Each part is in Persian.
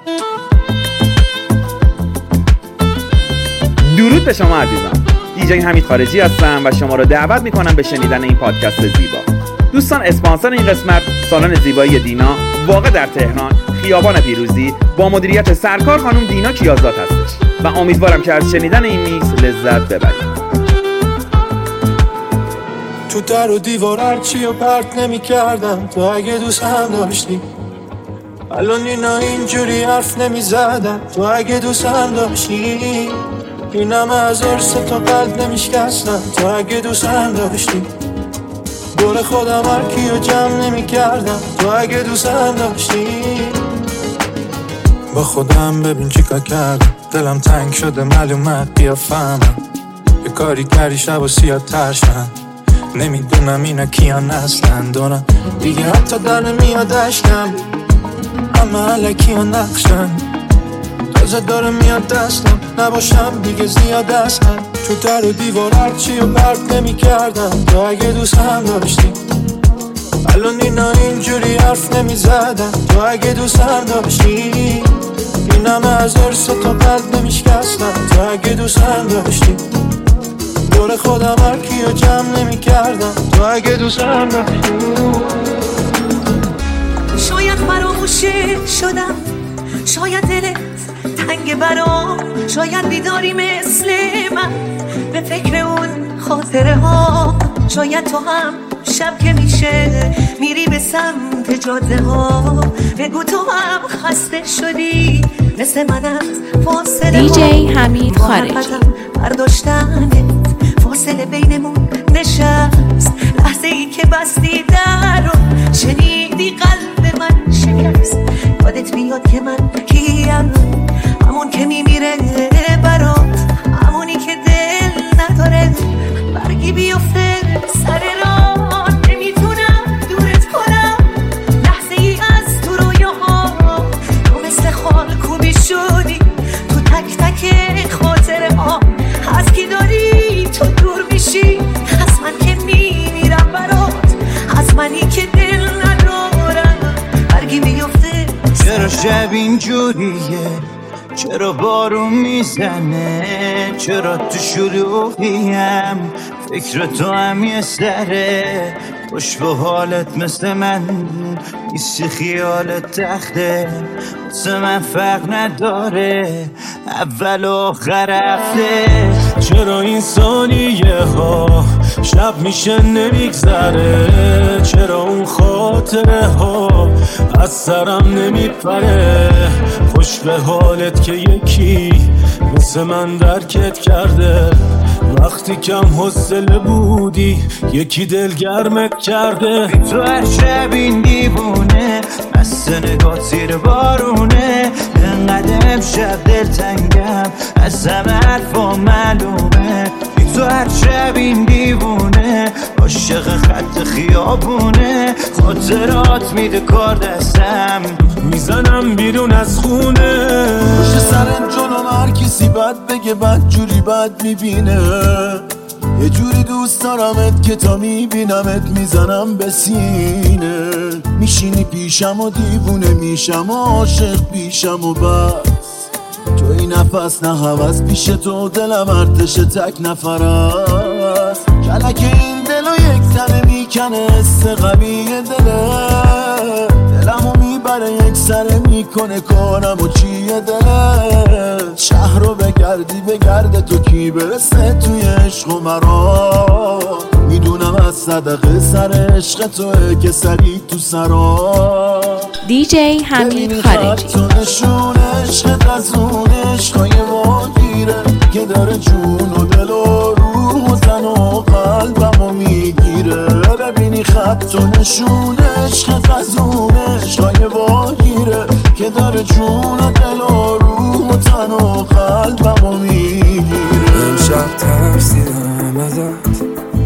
درود به شما عزیزان. دیجی حمید خارجی هستم و شما را دعوت میکنم به شنیدن این پادکست زیبا. دوستان، اسپانسر این قسمت سالن زیبایی دینا واقع در تهران، خیابان پیروزی، با مدیریت سرکار خانم دینا کیازاد هستش و امیدوارم که از شنیدن این میکس لذت ببرید. تو در و دیوار هرچی و پرت نمی کردم تو اگه دوست هم داشتی. الان اینا اینجوری حرف نمی زدم تو اگه دوست هم داشتی. اینم از ارس تو قلب نمی شکستم تو اگه دوست هم داشتی. دور خودم هرکی رو جمع نمی کردم تو اگه دوست هم داشتی. با خودم ببین چیکار کردم، دلم تنگ شده معلومت بیا فهمم. یه کاری کردی شب و سیاه ترشن، نمیدونم اینا کیان هستن. دونم دیگه حتی در نمیاد اشکم، اما علکی ها نقشن. تازه داره میاد دستم، نباشم دیگه زیاد هستم. تو در و دیوار هرچی و پرت نمی کردم تو اگه دوست هم داشتی. الان اینا اینجوری حرف نمی زدم تو اگه دوست هم داشتی. اینم از ارس تو قلب نمی شکستم تو اگه دوست هم داشتی. دور خودم هرکی رو جمع نمی کردم تو اگه دوست هم داشتی. شاید فراموشه شدم، شاید دلت تنگ برام، شاید بیداری مثل من به فکر اون خاطره ها. شاید تو هم شب که میشه میری به سمت جاده ها. بگو تو هم خسته شدی مثل من از فاصله ها. دیجی حمید خارجی. برداشتنت فاصله بینمون نشست، لحظه ای که بستی در رو شنیدی قلب من شکست. یادت میاد که من کیم، همون که میمیره برات، همونی که دل نداره برگی بیفته سر راه. نمیتونم دورت کنم لحظه ای از تو رویاها، تو مثل خال کوبی شدی تو تک تک خاطره ها. از کی داری تو دور میشی، از من که میمیرم برات، از منی که دل ندارم برگی بیفته. چرا شب اینجوریه، چرا بارون میزنه، چرا تو شلوغیم فکر تو هم یه سره. خوش به حالت مثل من نیستی، خیالت تخته واسه من فرق نداره اول و آخر هفته. چرا این ثانیه ها شب میشه نمیگذره، چرا اون خاطره ها از سرم نمیپره. خوش به حالت که یکی مثل من درکت کرده، وقتی کم حوصله بودی یکی دلگرمت کرده. تو هر شب این دیوونه مست نگاه زیر بارونه، انقدر امشب دلتنگم از همه حرفا معلومه. تو هر شب این دیوونه عاشق خط خیابونه، خاطرات میده کار دستم میزنم بیرون از خونه. پشت سرم جلوم هر کسی بد بگه بد جوری بد میبینه. یه جوری دوست دارمت که تا میبینمت میزنم به سینه. میشینی پیشم و دیوونه میشم و عاشق پیشم و بس. تو این نفس نه هوس پیش تو دلم ارتش تک نفر است. کلک این دلو یک تنه میکنه حس قوی دله. دلمو میبره یک سره میکنه کارم و چیه دله. شهر رو بگردی بگرده تو کی برسه توی عشق و مرا. میدونم از صدقه سر عشق توه که سری تو سرا. دیجی حمید خارجی. تو نشون عشقت از اون عشقای واگیره که داره جون و دل و روح و تن و قلبمو میگیره. ببینی خط تو نشون عشقت از اون عشقای واگیره که داره جون و دل و روح و تن و قلبمو میگیره. امشب ترسیدم ازت،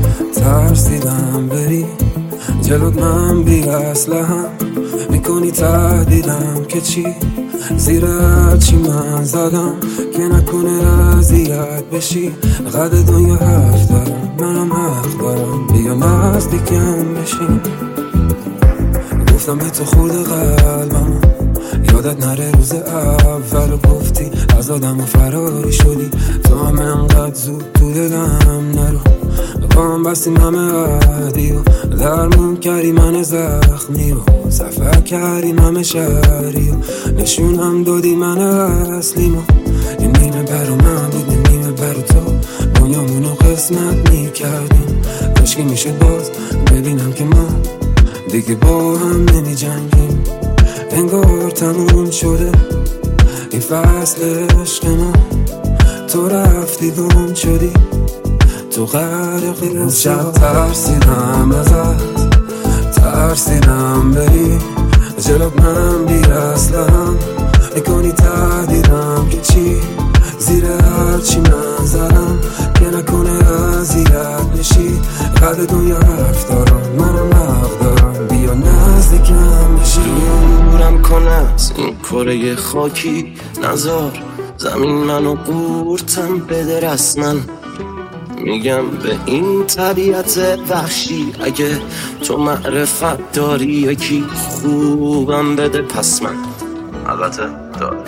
ترسیدم بری جلوت، من بی اسلحه‌ام میکنی تهدیدم که چی زیر هرچی من زدم که نکنه اذیت بشی. قد دنیا حرف دارم منم حق دارم، بیا نزدیکم بشی. گفتم به تو خورده قلبم یادت نره روز اول گفتی از آدم و فراری شدی، تو هم انقدر زود تو دلم نرو، با هم بستیم همه عهدی و درمون کردی من زخمی و سفر کردیم همه شهری و نشونم دادی من اصلیمو. یه نیمه برا من بود یه نیمه برا تو، دنیامونو قسمت میکردیم، کاشکی میشد باز ببینم که ما دیگه با هم نمی جنگیم. انگار تموم شده این فصل عشق ما، تو رفتی گم شدی تو غرق شب. ترسیدم ازت، ترسیدم بری جلوت من بی اصلا، میکنی تهدیدم که چی زیر هرچی من زدم که نکنه اذیت نشی. قد دنیا حرف دارم منم حق دارم، بیا نزدیکم بشی. دورم کن از این کره خاکی، نذار زمین منو قورتم بده رسما. میگم به این طبیعت وحشی اگه تو معرفت داری یکی خوبم بده پس من البته داره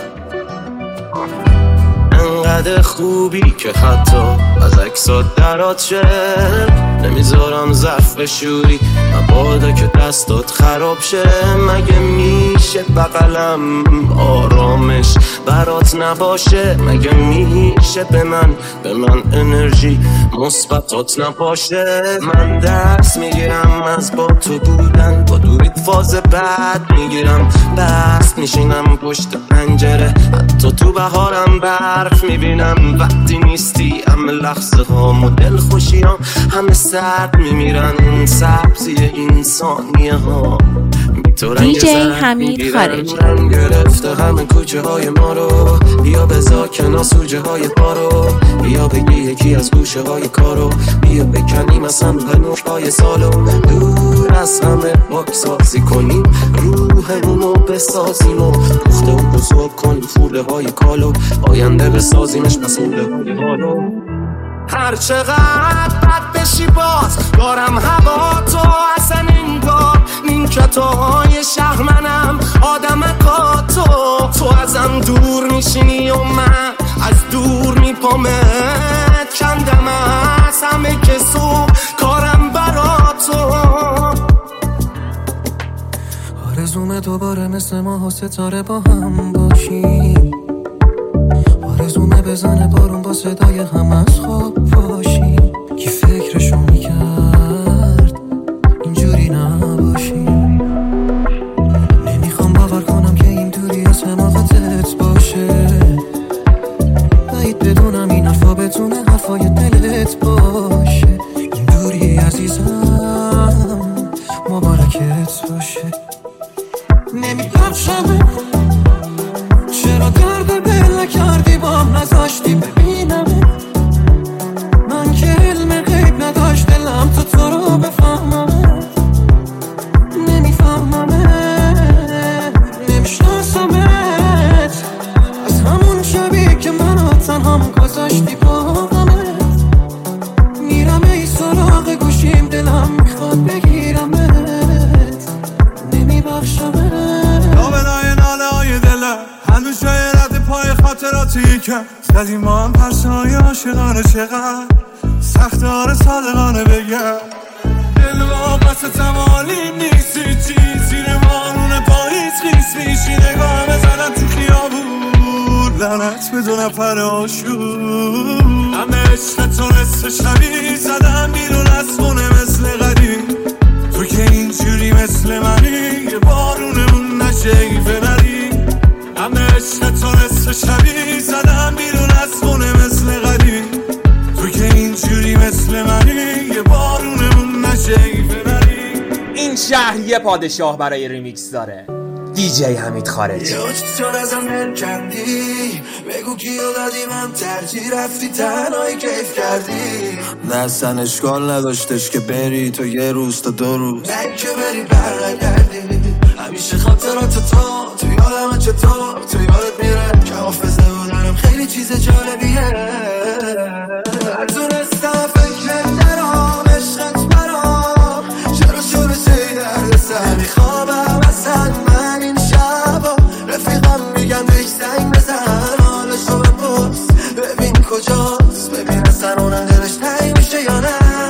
انقدر خوبی که حتی از عکسات درات شه. نمیذارم ظرف بشوری مبادا که دستات خراب شه. مگه میشه بغلم آرامش برات نباشه؟ مگه میشه به من انرژی مثبتات نباشه؟ من درس میگیرم از با تو بودن، با دوریت فاز بعد میگیرم بست میشینم پشت پنجره، حتی تو بهارم برف میبینم. وقتی نیستی همه لحظه ها مدل خوشیام همه سرد میمیرن، این سبزی این ثانیه ها دیجی حمید خارجی. رنگ گرفته همه کوچه های ما رو، بیا بذار کنار سوژه های پا رو، بیا بگی یکی از گوشه های کارو، بیا بکنیم از هم پنوش های سالو، دور از همه باکسازی کنیم روحمونو بسازیم و پخته و بزرگ کنیم فوله های کالو، آینده بسازیمش مسئوله های حالو. هر چقدر بد بشی باز دارم هوا تو اصلا انگار نیمکتای شهر منم آدمکاتو. تو ازم دور میشینی و من از دور میپامت کندم از همه کسو کارم برا تو. آرزومه دوباره مثل ماه و ستاره با هم باشی، آرزومه بزنه بارون با صدای هم از خواب باشی. کی فکرشو میکرد اینجوری نباشی؟ نمیخوام باور کنم که این دوری از حماقتت باشه، باید بدونم این حرفا بتونه حرفای دلت باشه. این دوری عزیزم مبارکت باشه. نمیبخشم چرا درد دل کردی بام نذاشتی ببینم، من که علم غیب نداشت دلم تو رو بفهمم. نمیفهمم نمیشناسمت از همون شبی که منو تنهام گذاشتی با همت. میرم ای سراغ گوشیم دلم میخواد بگیرمت، نمیبخشمت. نابلای ناله های دلم هنوز جای رد پای خاطراتی که زدیم ما هم پرسای عاشقانه. چقدر سخت آره صادقانه بگم دل واقعست عالیم نیستی چی زیر بارون پاییز خیس میشی. نگاه بزنم تو خیابون لعنت به دو نفر آشور، همه عشق تو نصف شبی زدم بیرون از خونه مثل قدیم. تو که اینجوری مثل منی یه بارونمون نشه ببری، همه عشق تو نصف شبی زدم بیرون از خونه مثل قدیم. تو که اینجوری مثل منی یه بارونمون نشه ببری. این شهر یه پادشاه برای ریمیکس داره، دیجی حمید خارجی. چون ازم مل کندی بگو کیو دادی من ترجیح رفتی تنهایی کیف کردی. دستن اشکال نداشتش که بری تو یه روز تا دو روز نه که بری برنگردی. همیشه خاطرات تو یادم چطور تو یادت میره که حافظه بودنم خیلی چیز جالبیه. تونستم فکر درام عشقت برام چرا شروع شدی درد سر میخوابم اصلا من این شبا من بهش زنگ بزن حالشو بپرس ببین کجاست ببین اصلا اونم دلش تنگ میشه یا نه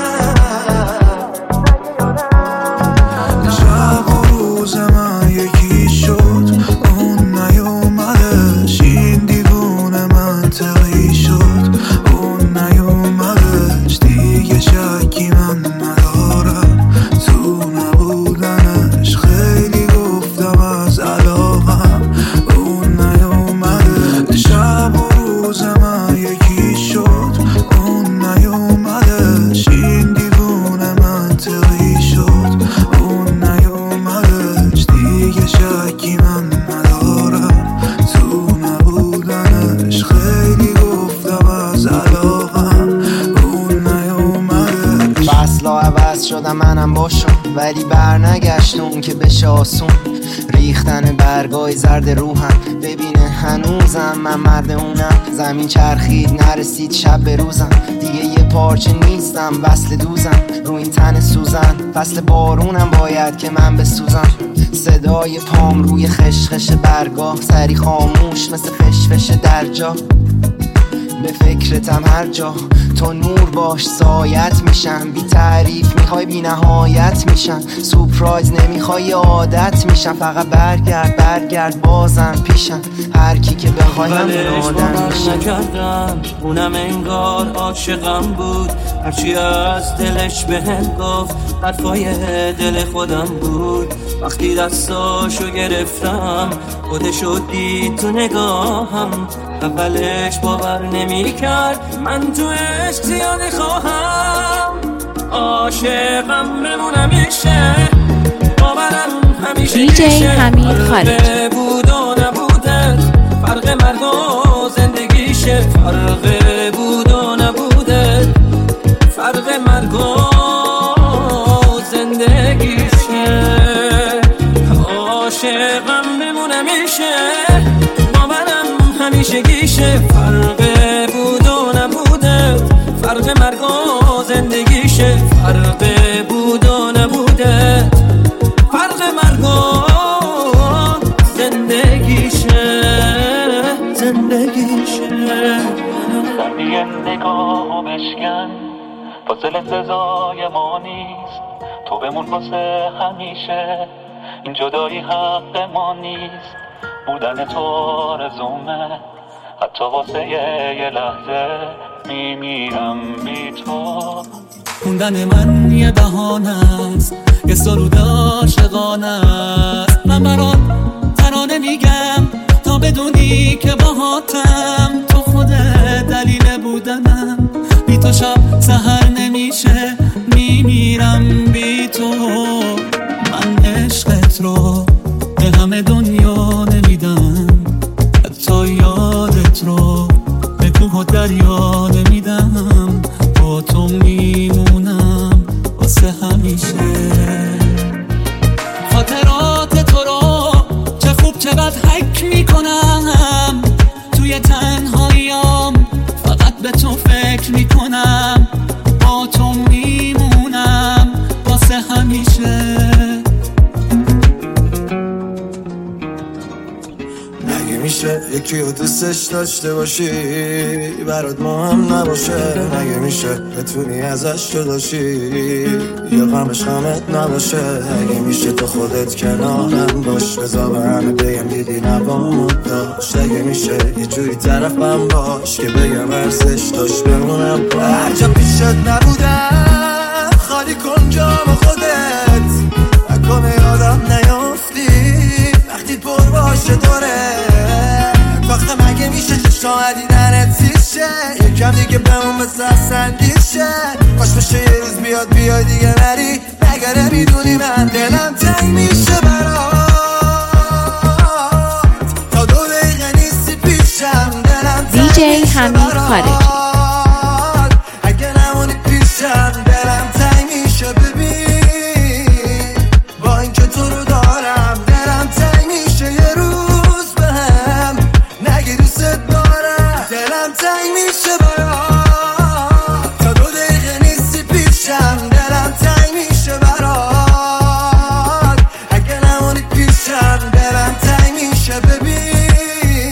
شب و روز من یکی شد اون نیومدش این دیوونه منطقی شد اون نیومدش دیگه شکی من ندارم تو نبودنش خیلی گفتم از علاقم اون نیومدش شب و روز من یکی شد اون نیومدش این دیوونه منطقی شد اون نیومدش دیگه شکی من ندارم تو نبودنش خیلی گفتم از علاقم اون نیومدش فصلا عوض شدم منم باشم ولی بر نگشت اون که بشه آسون ریختن برگای زرد روحم ببینه هنوزم من مرد اونم زمین چرخید نرسید شب به روزم دیگه یه پارچه نیستم وصل دوزم رو این تن سوزن فصل بارونم باید که من بسوزم صدای پام روی خشخش برگاه سری خاموش مثل فشفش در جا به فکرتم هر جا تو نور باش سایت میشم بی تعریف میخوای بی نهایت میشم سورپرایز نمیخوای عادت میشم فقط برگرد بازم پیشم هر کی که بخوای همون آدم میشم نکردم اونم انگار عاشقم بود هرچی از دلش بهم گفت حرفای دل خودم بود وقتی دستاشو گرفتم خودشو دید تو نگاهم اولش باور نمی کرد من تو عشق زیاده خواهم عاشقم بمونم میشه باورم همیشه دیجی حمید خارجی بود و نبوده فرق مرگ و زندگیشه فرق بود و نبوده فرق مرگ و زندگیشه عاشقم بمونم میشه همیشه گیشه فرق بود و نبوده فرق مرگ و زندگیشه فرق بود و نبوده فرق مرگ و زندگیشه زندگی نگاهو بشکن فاصله سزای ما نیست تو بمون واسه همیشه این جدایی حق ما نیست بودن تو آرزومه حتی واسه یه لحظه میمیرم بی تو خوندن من یه بهانه است یه سرود عاشقانه است من برات ترانه میگم تا بدونی که باهاتم تو خودت دلیل بودنم بی تو شب سحر نمیشه میمیرم بی تو من عشقت رو به همه دنیا نمیدم حتی یادت رو به کوه و دریا نمیدم با تو میمونم واسه همیشه خاطرات تو رو چه خوب چه بد حک میکنم توی تنهاییام فقط به تو فکر میکنم با تو میمونم واسه همیشه میشه یکی رو دوستش داشته باشی برات مهم نباشه مگه میشه بتونی ازش جداشی یا غمش غمت نباشه اگه میشه تو خودت کنارم باش بذار به همه بگم دیدی نبامون داشت اگه میشه یه جوری طرفم باش که بگم ارزش داشت بمونم هر جا پیشت نبودم خالی کن جام خودت نکنه یادم نیافتی وقتی پر باشه دوره وقت مگه میشه چشم دیدنت سیشه یکم دیگه بمون مثل سندیشه کاش بشه یه روز بیای دیگه نری مگه نمیدونی من دلم تنگ میشه برات تا 2 دقیقه نیستی پیشم دلم تنگ دیجی حمید خارجی اگه نمونی پیشم دلم تنگ میشه ببین با اینکه تو رو دارم دلم تنگ میشه یه روز بهم نگی دوست دارم دلم تنگ میشه برات تا 2 دقیقه نیستی پیشم دلم تنگ میشه برات اگه نمونی پیشم دلم تنگ میشه ببین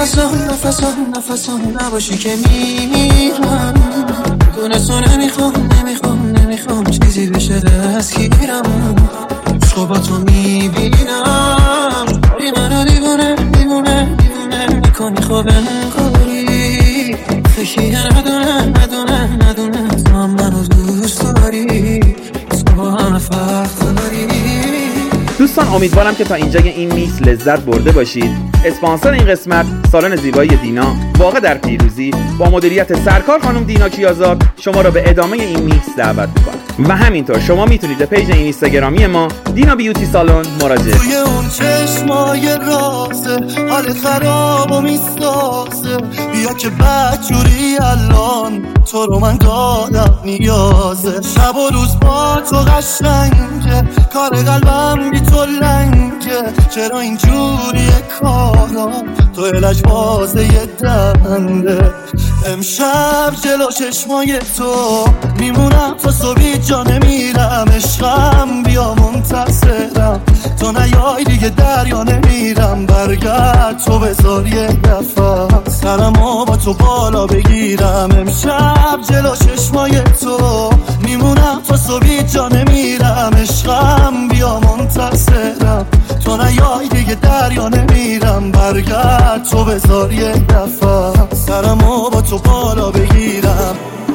نفسان نباشی که میمیرم دونستو نمیخوام چیزی بشه دستگیرم عشقو با تو میبینم داری منو دیوونه میکنی خوب انگاری فکری ندونه تو هم منو دوست داری تو همه فرق داری. دوستان امیدوارم که تا اینجای این میکس لذت برده باشید. اسپانسر این قسمت سالن زیبایی دینا واقع در پیروزی با مدیریت سرکار خانم دینا کیازاد شما را به ادامه این میکس دعوت می‌کنم و همینطور شما میتونید به پیج این اینستاگرامی ما دینا بیوتی سالن مراجعه توی اون چشمای رازه حال خراب و میسازه بیا که بدجوری الان تو رو من دادم نیازه شب و روز با تو قشنگه کار قلبم بی تو لنگه چرا اینجوریه کارا تو علاج بازه دنده امشب جلو چشمای تو میمونم تا صبحی جا نمیرم عشقم بیا منتظرم تو نیای دیگه دریا نمیرم برگرد تو بذار یه دفعه سرمو با تو بالا بگیرم امشب جلو چشمای تو میمونم تا صبحی جا نمیرم عشقم بیا منتظرم تو نیای دیگه دریا نمیرم برگرد تو بذار یه دفعه سرمو با تو بالا بگیرم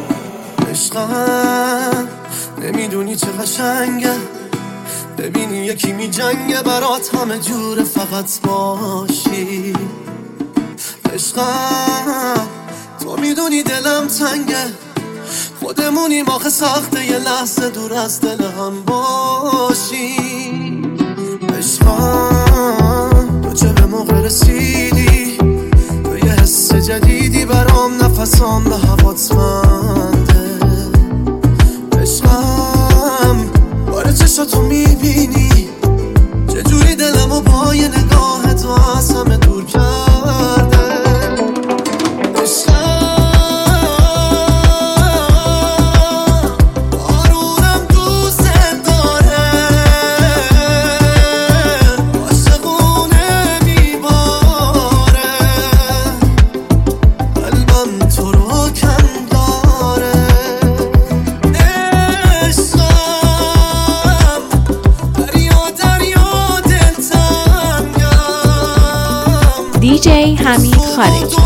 عشقم نمیدونی چه قشنگه ببینی یکی می جنگه برات همه جوره فقط باشی عشقم تو میدونی دلم تنگه خودمونیم آخه سخته یه لحظه دور از دل هم باشی عشقم تو چه به موقع رسیدی تو یه حس جدیدی برام نفسام به هوات منده عشقم باره چشاتو میبینی چجوری دلمو با یه نگاه تو از همه دور کرده عشقم بارونم دوست داره عاشقونه میباره قلبم تو رو کم داره دیجی حمید خارجی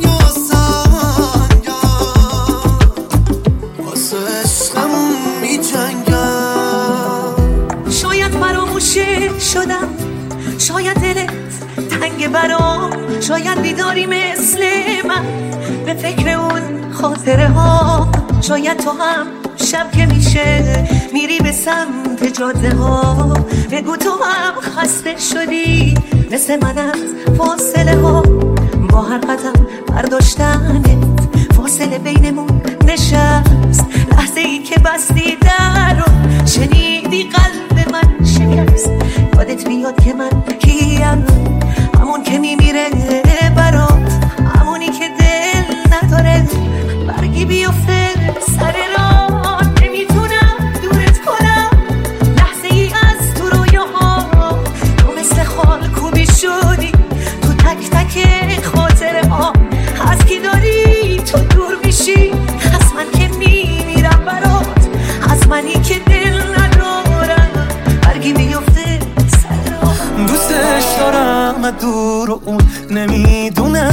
شاید فراموش شدم شاید دلت تنگ برام شاید بیداری مثل من به فکر اون خاطره ها شاید تو هم شب که میشه میری به سمت جاده ها بگو تو هم خسته شدی مثل من از فاصله ها با هر قدم برداشتنت فاصله بینمون نشست لحظه ای که بستی در رو شنیدی قلب من شکست یادت بیاد که من کیم همون که میمیره برات همونی که دل نداره برگی بیفته سر راه نمیتونم دورت کنم لحظه ای از تو رویاها تو مثل خال کوبی شدی تو تک تک خاطره ها از کی داری تو دور میشی از من که میمیرم برات از منی که دل ندارم برگی بیفته سر راه دوستش دارم دور و اون نمیدونه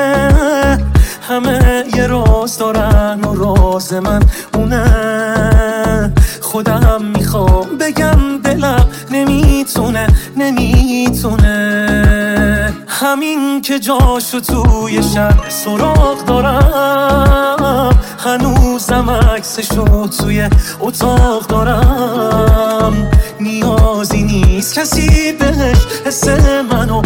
همه یه راز دارن و راز من اونه خودم میخوام بگم دلم نمیتونه همین که جاشو توی شب سراغ دارم هنوزم عکسشو توی اتاق دارم نیازی نیست کسی بهش حس منو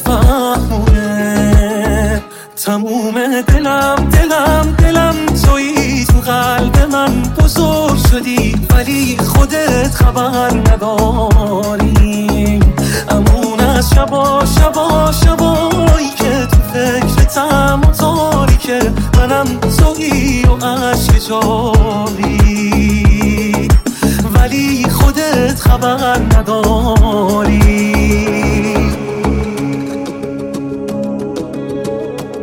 بفهمونه تموم دلم تویی تو قلب من بزرگ شدی ولی خودت خبر نداری امون از شبایی که تو فکرتم و تاریکه منم تویی و عشق جاری ولی خودت خبر نداری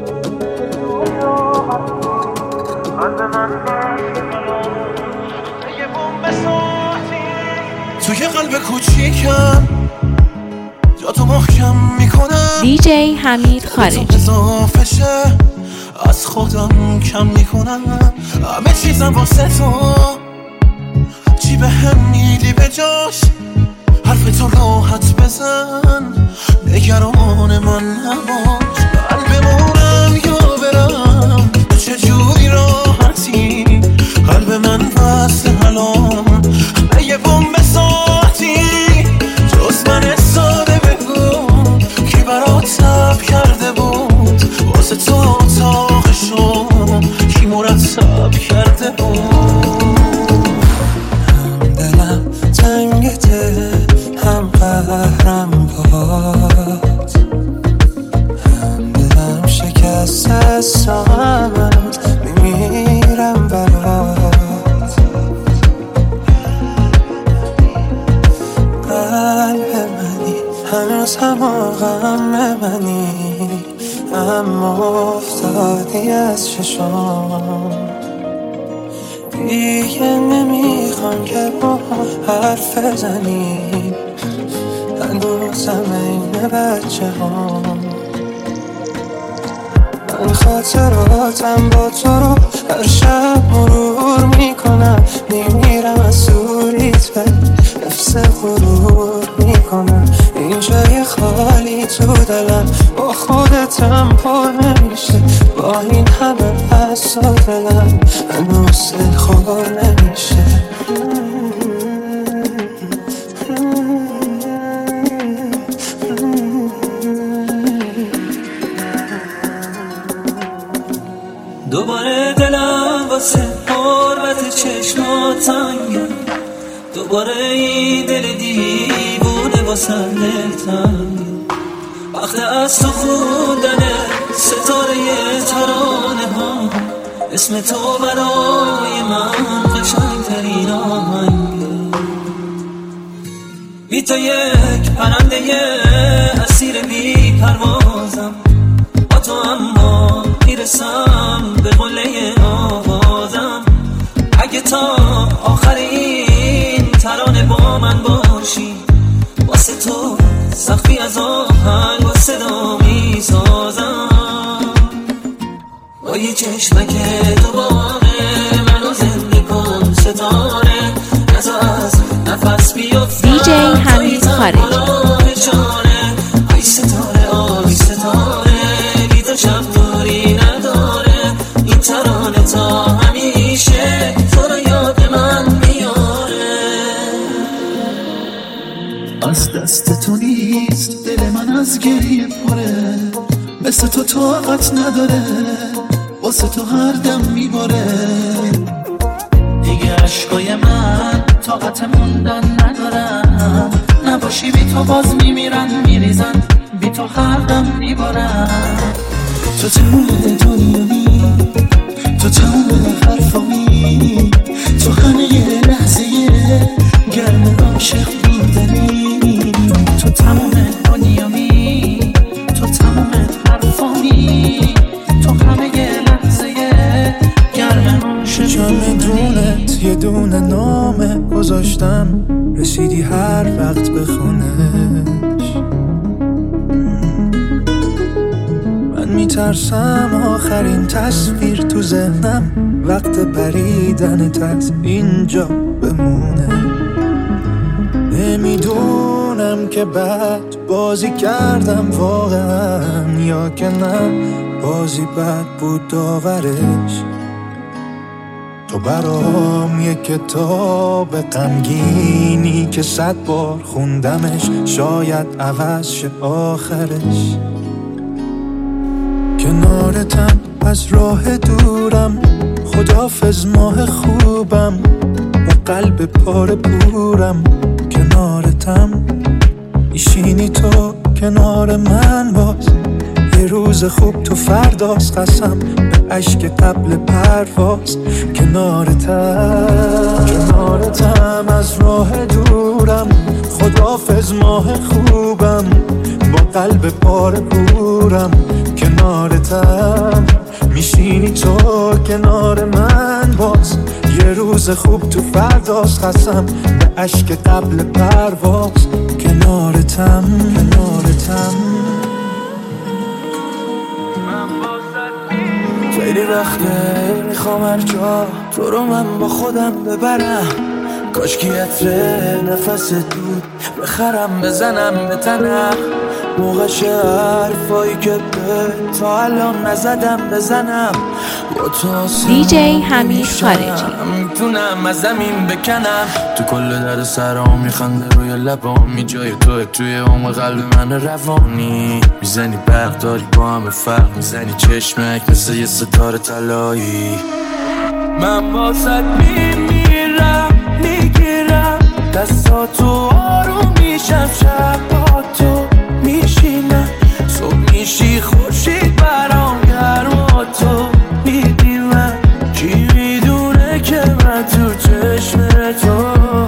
توی قلب کوچیکم جا تو محکم میکنم دیجی حمید خارجی اضافه شه از خودم کم میکنم همه چیزم واسه تو چی به هم میدی به جاش حرف تو راحت بزن نگران من نباش بمونم یا برم تو چجوری راحتی قلب من بسته الان یه بمب ساعتی جز من ساده بگو کی برات تب کرده بود واسه تو اتاقشو کی مرتب کرده بود هم دلم تنگته هم قهرم باد هم دلم شکسته سامت میمیرم برات قلب منی هنوز هم غم منی اما افتادی از چشام دیگه نمیخوام که با حرف بزنیم هنوزم این بچه ها من خاطراتم با تو رو هر شب مرور میکنم میمیرم از سوریت به حفظ غرور میکنم این جای خالی تو دلم با خودتم پر نمیشه با این همه پس و دلم هنوز خور نمیشه دوباره دلم واسه حرمت چشمات تنگه دوباره این دل دیوونه واسه دلتنگه وقت از تو خوندن ستاره ترانه ها اسم تو برای من قشنگترین آهنگه بی تو یک پرنده اسیر بی پروازم با تو اما میرسم به قله آوازم اگه تا آخر این ترانه با من باشی واسه تو سخفی از آهنگ و صدا میسازم با یه چشمک دوباره منو زنده کن ستاره نزا از نفس بیفته دیجی حمید خارجی ای ستاره آبی ستاره بی تو شب دوری نداره این ترانه تا همیشه تو رو یاد من میاره از دست تو نیست دل من از گریه پره مثل تو طاقت نداره واسه تو هر دم میباره دیگه عشقای من طاقت موندن ندارم نباشی بی تو باز میمیرن میریزن بی تو هر دم میبارن تو تموم دنیایی تو تموم حرفامی تو همه یه لحظه گرم عاشق بودنی تو تموم دنیایی تو تموم حرفامی تو همه یه لحظه گرم عاشق چمدونت یه دونه نامه گذاشتم رسیدی هر وقت بخونش من میترسم آخرین تصویر تو ذهنم وقت پریدنت از اینجا بمونه نمیدونم که بعد بازی کردم واقعا یا که نه بازی بد بود داورش تو برام یه کتاب غمگینی که 100 بار خوندمش شاید عوض شه آخرش کنارتم از راه دورم خداحافظ ماه خوبم و قلب پاره پورم کنارتم میشینی تو کنار من باز یه روز خوب تو فرداست قسم به عشق قبل پرواز کنارتم از راه دورم خداحافظ ماه خوبم با قلب پاره پورم کنارتم میشینی تو کنار من باز، یه روز خوب تو فرداست، خستم به عشق قبل پرواز، کنارتم خیلی وقته میخوام هر جا تو رو من با خودم ببرم، کاش که عطر نفس دود بخرم بزنم به تنم، موقعش حرفایی که به تا الان نزدم بزنم، با تو دیجی حمید خارجی. میتونم از زمین بکنم، تو کل در سرام میخنده روی لبام، می جای توی عمق قلب من روانی، میزنی برق داری با همه فرق، میزنی چشمک مثل یه ستاره طلایی، من واسط میمیرم میگیرم دستاتو آروم میشم، شب با تو میشینم، صبح میشی خورشید برام گرم، تو میدیمم، کی میدونه که من تو چشم تو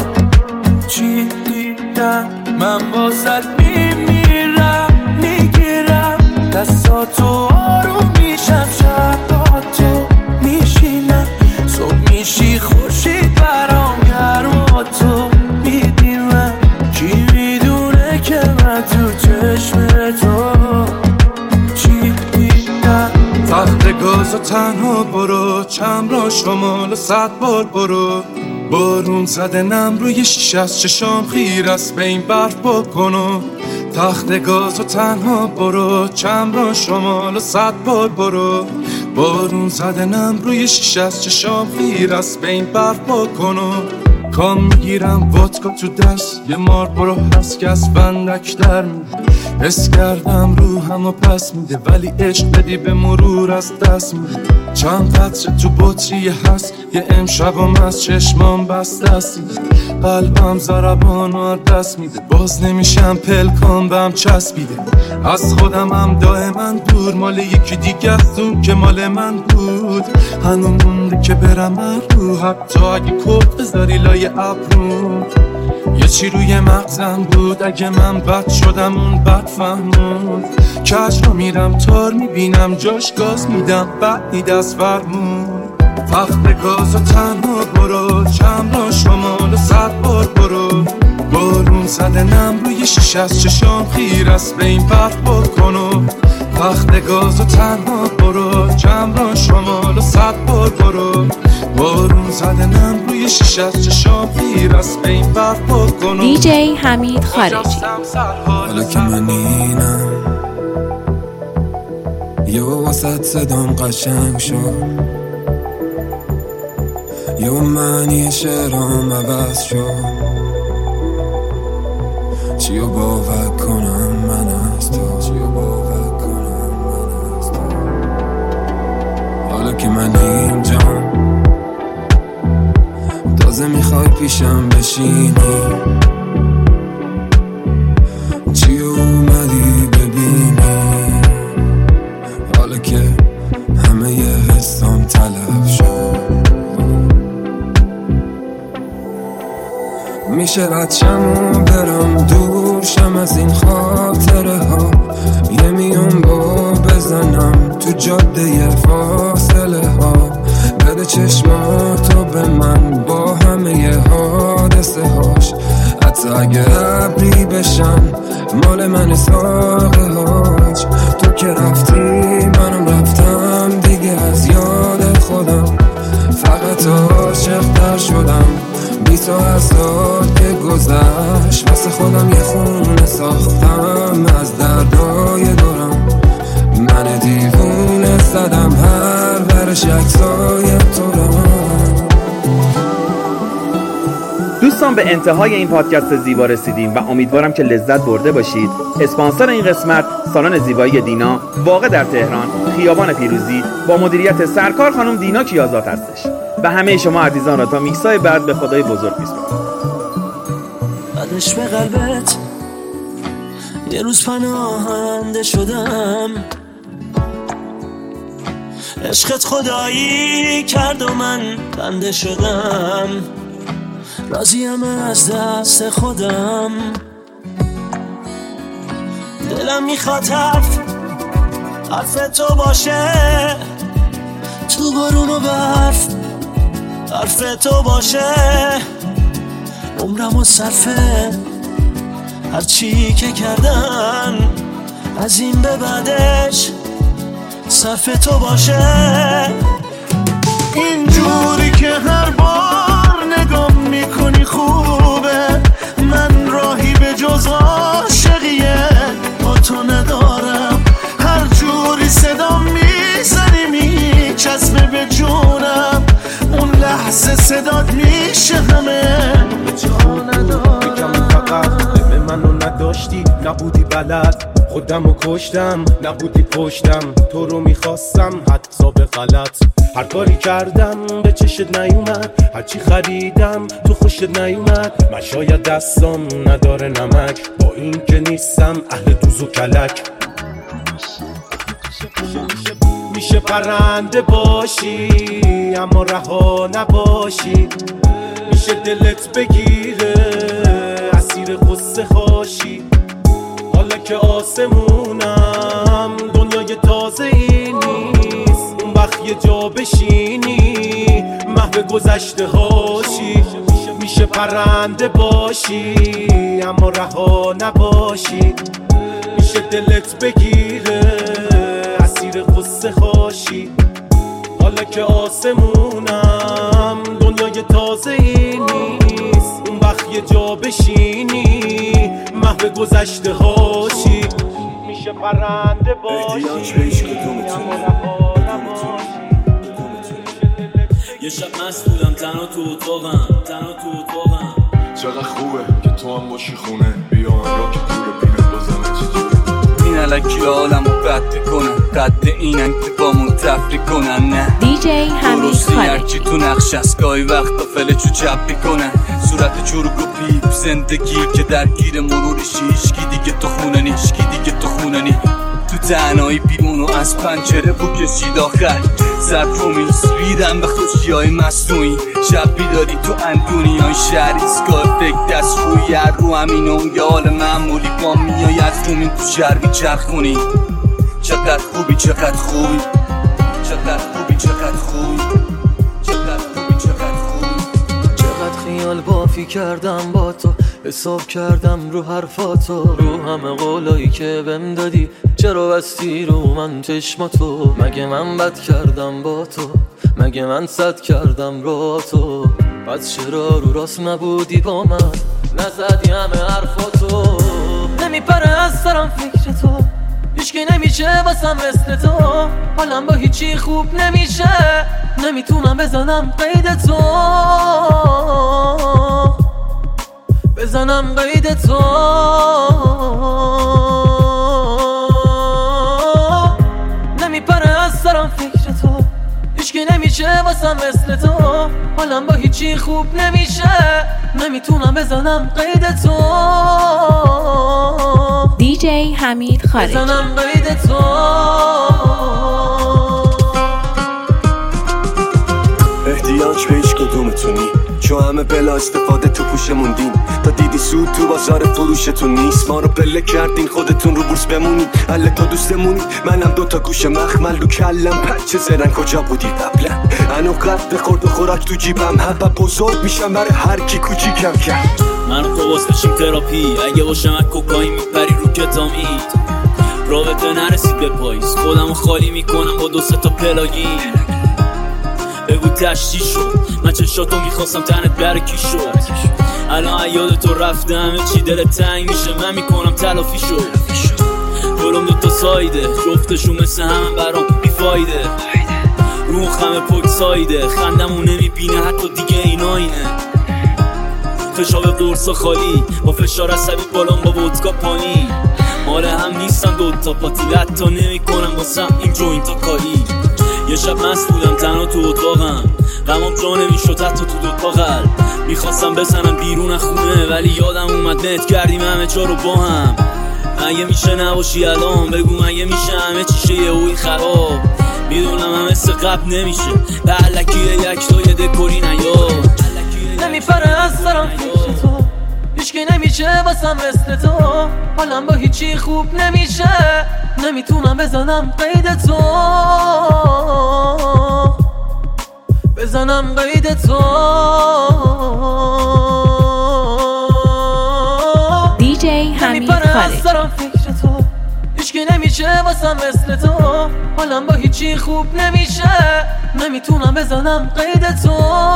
چی دیدم، من واسط میمیرم میگیرم دستاتو آروم میشم، شب با تو میشینم، صبح میشی خورشید برام گرم، تو میدیمم، کی میدونه که من تو چشم تو چی دیدم. تحت گازو تنها برو، چم را شمال 100 بار برو، بارون زده نم روی شیشه از چشام خیر است به این برف بکنو، تخت گازو تنها برو، چم را شمال 100 بار برو، بارون زده نم روی شیشه از چشام خیر است به این برف بکنو، کام میگیرم واتکا تو دست، یه مار برو هست که از بندک در میده، حس کردم روحم و پس میده، ولی عشق بدی به مرور از دست میده، چند قطره تو بطری هست، یه امشبم از چشمام بسته است، قلبم ضربان و دست میده، باز نمیشم پلکام بهم چسبیده، از خودم هم دائما دور، مال یکی دیگه است اون که مال من بود، هنوز مونده که برم رو، حتی اگه کت بذاری لای ابرو، یه چی روی مغزم بود، اگه من بد شدم اون بد فهمون، کج رو میرم تار میبینم جاش گاز میدم بد نید از فرمون، تخت گازو تنها برو، چم را شمال 100 بار برو، بارون زده نم روی شیشه از چشام خیر است به این برف بکنو، تخت گازو تنها برو، چم را شمال 100 بار برو، بارون زده نم روی شیشه از چشام خیر است به این برف بکنو. دیجی حمید خارجی. حالا که من اینم یه واسط صدام قشنگ شد، یه معنی شعرام عوض شد، چیو باور کنم من از تو، چیو باور کنم من از تو، حالا که من اینجام تازه میخوای پیشم بشینی، چی اومدی ببینی، حالا که همه ی حسام تلف شد، میشه رد شم و برم دور شم از این خاطره ها، یه میون با بزنم تو جاده فاصله ها، بده چشماتو به من با همه ی حادثه هاش، حتی اگه ابری بشن مال من ساقه هاش، تو که رفتی منم رفتم دیگه از یاد خودم، فقط عاشق در شدم 20 سال که گذشت، واسه خودم یه خونه ساختم از دردای دورم، من دیوونه زدم هر ورش عکسای تو رو. دوستان به انتهای این پادکست زیبا رسیدیم و امیدوارم که لذت برده باشید. اسپانسر این قسمت سالن زیبایی دینا واقع در تهران خیابان پیروزی با مدیریت سرکار خانم دینا کیازات هستش و همه شما عزیزان را تا میکسای بعد به خدای بزرگ میسپارم. بعدش به قلبت یه روز پناهنده شدم، عشقت خدایی کرد و من بنده شدم، راضیم از دست خودم، دلم میخواد حرف تو باشه، تو بارون و برف حرف تو باشه عمرم و صرفه هرچی که کردم از این به بعدش صرف تو باشه اینجوری که هر بار نگاه میکنی خوبه من راهی به جز عاشقیه با تو ندارم هر جوری صدا میزنی میچسبه به جونم اون لحظه صدات میشه همه جا ندارم بگم فقط به منو نداشتی نبودی بلد خودمو کشتم نبودی پشتم تو رو میخواستم حتی به غلط هر کاری کردم به چشت نیومد هرچی خریدم تو خوشت نیومد من شاید دستم نداره نمک با این که نیستم اهل دوز و کلک میشه پرنده باشی اما رها نباشی میشه دلت بگیره اسیر قصه خاشی حالا که آسمونم دنیای تازه ای نیست اون وقت یه جا بشینی محو گذشته هاشی میشه پرنده باشی اما رها نباشی میشه دلت بگیره اسیر قصه خاشی حالا که آسمونم دنیای تازه ای نیست اون وقت یه جا بشینی محو گذشته هاشی میشه پرنده باشی یه شب مست بودم تنها تو اتاقم چقدر خوبه که تو هم باشی خونه بیا من را که پول بینت بازمه چجوره این علکی عالمو قد کنن قد اینن که با من تفریح کنن نه دیجی حمید خارجی هرچی تو نقش از گاهی وقتا فلچو چپی کنن صورت چروک و پیپ زندگی که درگیر مرورش هیچکی دیگه تو خونه نی تو تنهایی بیرون و از پنجره بو کشید آخر ظرف رو میسویدم به خوشی های مصنوعی شب بیداری تو اندونی های شهر ایستگاه فکر دست روی هر رو همین اون یه حال معمولی با میای از رومین تو شهر میچرخونی چقدر خوبی چقدر خوبی چقدر خوبی چقدر خوبی چقدر خوبی چقدر خوبی چقدر خیال بافی کردم با تو حساب کردم رو حرفاتو رو همه قولایی که بهم دادی چرا بستی رو من چشماتو مگه من بد کردم با تو مگه من صد کردم رو تو پس چرا رو راست نبودی با من نزدی همه حرفاتو نمیپره از سرم فکر تو هیچکی نمیشه واسم مثل تو حالم با هیچی خوب نمیشه نمیتونم بزنم قید تو بزنم قید تو نمیپره از سرم فکر تو هیچکی نمیشه واسم مثل تو حالم با هیچی خوب نمیشه نمیتونم بزنم قید تو دیجی حمید خارجی بزنم قید تو احتیاج به هیچ کدومتونی چون همه بلا استفاده تو پوشمون دین تا دیدی سود تو بازار فروشتون نیست ما رو بله کردین خودتون رو بورس بمونید حل تا دوستمونید منم دوتا گوش مخمل رو کلم پچه زرن کجا بودی قبلا انو قد بخورد و خوراک تو جیبم حبا بزرگ میشم برای هر کی کوچیکم کرد من و تو باشیم تراپی اگه باشم از کوکائین میپری رو کتامید رابطه نرسید به پاییز خودمو خالی میکنم با دو سه تا پلاگین بگو تشتی شد من چشاتو میخواستم تنت بره کی شد الان یاد تو رفته همه چی دل تنگ میشه من میکنم تلافی شد دلم دوتا سایده جفتشون مثل همه برام بیفایده رو خمه پک سایده خندمون نمیبینه حتی دیگه اینا اینه فشار قرصا خالی با فشار عصبی بالام با ودکا پانی مال هم نیستن دوتا پاتی لتا نمیکنم واسم این جوینتا کاری یه شب مست بودم تنها تو اتاقم غمام جا نمیشد حتی تو دوتا قلب میخواستم بزنم بیرون خونه ولی یادم اومد نت کردیم همه جا رو با هم مگه میشه نباشی الان بگو مگه میشه همه چیشه یه اوی خراب میدونم هم مثل قبل نمیشه به علکیه یک تا یه دکوری نیاد نمیپره از سرم فکر تو هیچکی نمیشه واسم مثل تو حالم با هیچی خوب نمیشه نمیتونم بزنم قید تو بزنم قید تو. دیجی حمید خالجی. سرم فکر تو هیچکی نمیشه واسم مثل تو. حالم با هیچی خوب نمیشه، نمیتونم بزنم قید تو.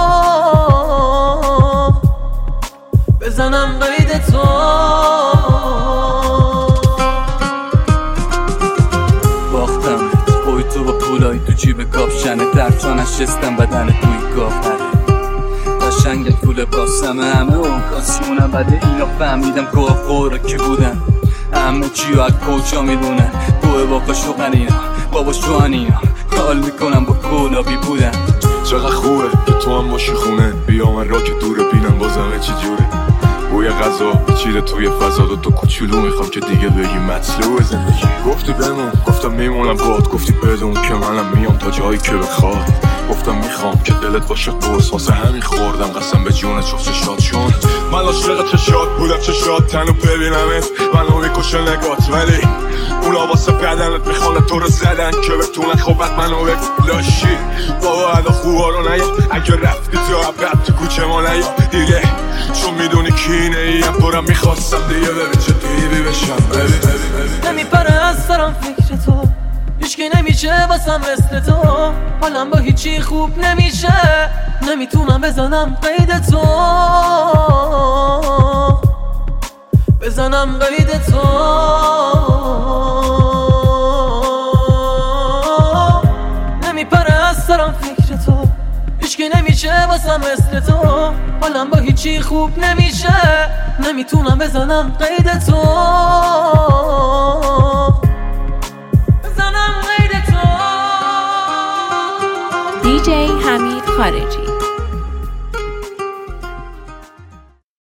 بزنم قید تو. باختم پوی تو با پولای تو جیب کاپشنه، در تا نشستم بدن توی گاهره. قشنگت پول باسمه همه اون کاسیونم، بده اینا فهمیدم گاه خورا کی بودن. همه چی از کجا میدونن، بوه باقاش و قنینا باباش تو انینا. حال میکنم با کلابی بودن. چقدر خوبه که تو هم باشی خونه، بیا من را که دوره بینم بازمه چی جوره. بوی غذا چیره توی فضا، دو کوچولو میخوام که دیگه بگی مطلوب زندگی. گفتی بمون گفتم میمونم باد، گفتی بدون که منم میام تا جایی که بخواد. گفتم میخوام که دلت باشه قرص، واسه همین خوردم قسم به جون چفت شاد. چون من عاشق چشات بودم، چشات تنو ببینمت منو میکشه نگات، ولی اونا واسه بدنت میخوان تو رو زدن که بتونن خوبت منو بلاشی. بابا ادا خوبا رو نیا، اگه رفتی تو عبد تو کوچه ما نیا دیگه، چون میدونی کینه ایم پرم میخواستم دیگه ببین چه دیوی بشم. نمیپره از سرم فکر تو، هیچکی نمیشه واسم مثل تو. حالم با هیچی خوب نمیشه، نمیتونم بزنم قید تو. بزنم قید تو. نمیپره از سرم فکر تو، هیچکی نمیشه واسم مثل تو. حالم با هیچی خوب نمیشه، نمیتونم بزنم قید تو. دیجی حمید خالجی.